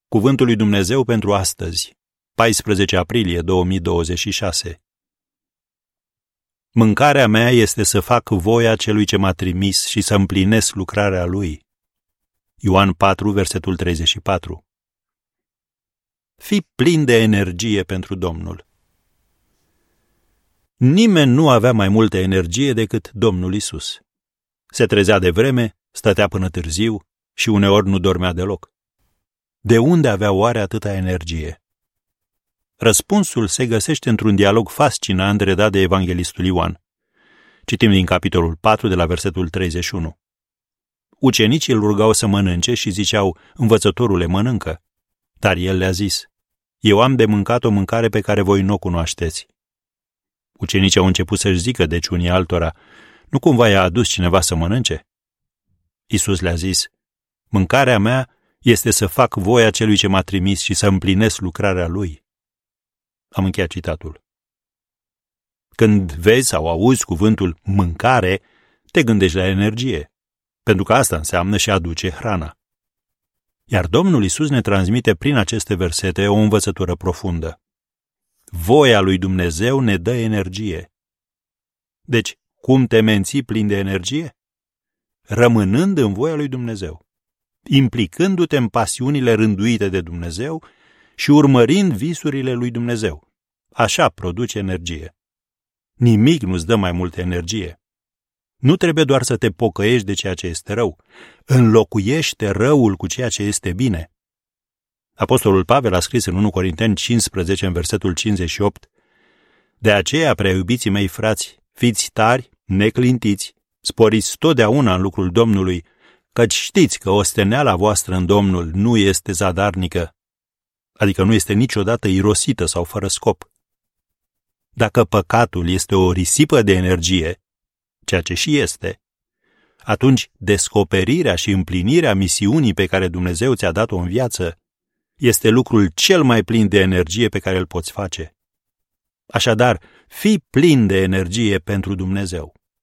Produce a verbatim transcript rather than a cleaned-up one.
Cuvântul lui Dumnezeu pentru astăzi, paisprezece aprilie două mii douăzeci și șase. Mâncarea mea este să fac voia celui ce m-a trimis și să împlinesc lucrarea lui. Ioan patru, versetul treizeci și patru. Fii plin de energie pentru Domnul. Nimeni nu avea mai multă energie decât Domnul Isus. Se trezea de vreme, stătea până târziu și uneori nu dormea deloc. De unde avea oare atâta energie? Răspunsul se găsește într-un dialog fascinant redat de evanghelistul Ioan. Citim din capitolul patru, de la versetul treizeci și unu. Ucenicii îl rugau să mănânce și ziceau, învățătorule, mănâncă. Dar el le-a zis, eu am de mâncat o mâncare pe care voi nu o cunoașteți. Ucenicii au început să-și zică deci unii altora, nu cumva i-a adus cineva să mănânce? Iisus le-a zis, mâncarea mea este să fac voia celui ce m-a trimis și să împlinesc lucrarea lui. Am încheiat citatul. Când vezi sau auzi cuvântul mâncare, te gândești la energie, pentru că asta înseamnă și aduce hrana. Iar Domnul Iisus ne transmite prin aceste versete o învățătură profundă. Voia lui Dumnezeu ne dă energie. Deci, cum te menții plin de energie? Rămânând în voia lui Dumnezeu, implicându-te în pasiunile rânduite de Dumnezeu și urmărind visurile lui Dumnezeu. Așa produce energie. Nimic nu-ți dă mai multă energie. Nu trebuie doar să te pocăiești de ceea ce este rău. Înlocuiește răul cu ceea ce este bine. Apostolul Pavel a scris în unu Corinteni cincisprezece, în versetul cincizeci și opt, de aceea, prea iubiții mei frați, fiți tari, neclintiți, sporiți totdeauna în lucrul Domnului, căci știți că osteneala voastră în Domnul nu este zadarnică, adică nu este niciodată irosită sau fără scop. Dacă păcatul este o risipă de energie, ceea ce și este, atunci descoperirea și împlinirea misiunii pe care Dumnezeu ți-a dat-o în viață este lucrul cel mai plin de energie pe care îl poți face. Așadar, fii plin de energie pentru Dumnezeu.